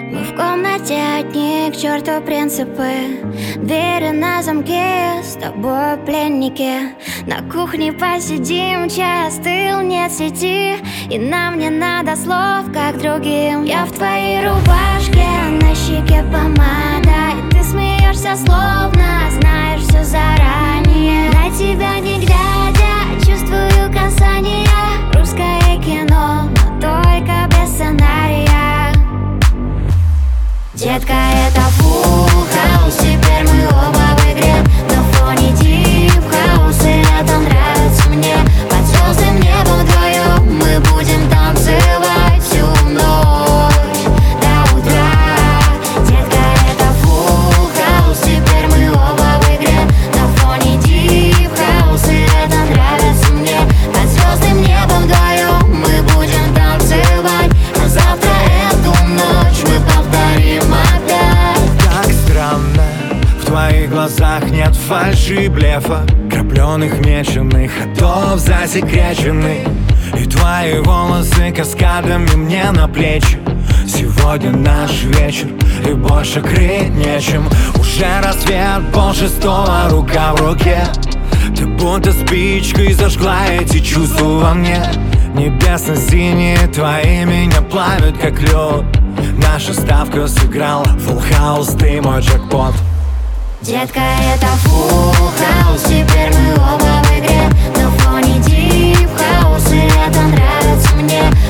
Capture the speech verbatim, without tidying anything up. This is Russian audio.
Мы в комнате одни, к черту принципы. Двери на замке, с тобой пленники. На кухне посидим, чай остыл, нет сети. И нам не надо слов, как другим. Я в твоей рубашке, на щеке помада. И ты смеешься, словно знаешь все заранее. На тебя не глядя, чувствую касание. Русское кино, но только без сценария. Детка, это фул хаус, теперь мы оба в игре. На фоне дип хаус, и это нравится мне. Под звездным небом вдвоем мы будем танцевать всю ночь до утра. Детка, это фул хаус, теперь мы оба в игре. На фоне дип хаус, и это нравится мне. Под звездным небом вдвоем мы будем танцевать. А завтра эту ночь мы повторим. В твоих глазах нет фальши, блефа, крапленых, меченых, ходов засекреченных. И твои волосы каскадами мне на плечи. Сегодня наш вечер, и больше крыть нечем. Уже рассвет, полшестого, рука в руке. Ты будто спичкой зажгла эти чувства во мне. Небесно-синие твои меня плавят, как лед. Наша ставка сыграла, фулл хаус, ты мой джекпот. Детка, это фулл хаус, теперь мы оба в игре. На фоне дип хаус, и это нравится мне.